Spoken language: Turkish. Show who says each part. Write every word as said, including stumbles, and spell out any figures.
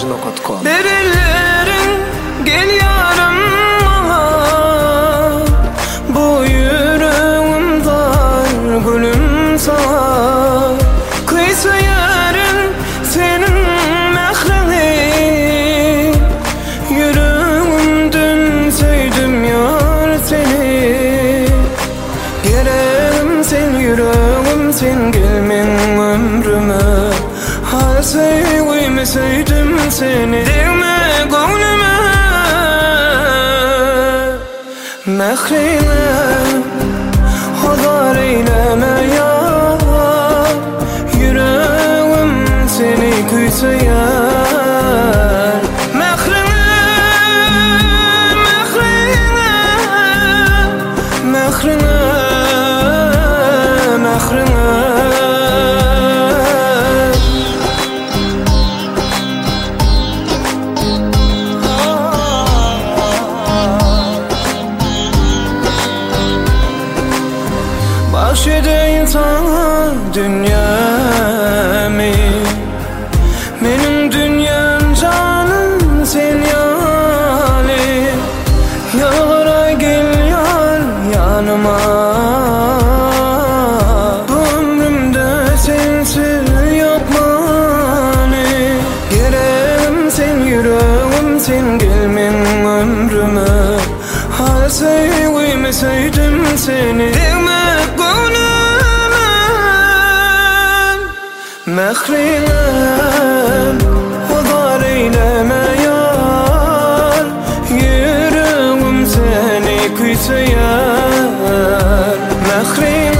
Speaker 1: gmail dot com.
Speaker 2: Derillerin gel yarım bu yüreğim dar gülüm sana kıysa yarın senin mehrini yüreğimden sevdim yar seni gelem sen yüreğim sen gelmen ömrüme hal sevmeseydim seni değme gönlüme mehrine hazar eyleme yar yüreğim seni kuysa yar mehrine mehrine mehrine mehrine bahşedeyim sana dünyamı benim dünyam canım sen yani yara gel yar yanıma ömrümde sensiz yok mani gelem sen yüreğim sen gelmen ömrüme hal sevmeseydim seni mehrinem hazar eyleme yar yüreğim seni kuysa yar mehrinem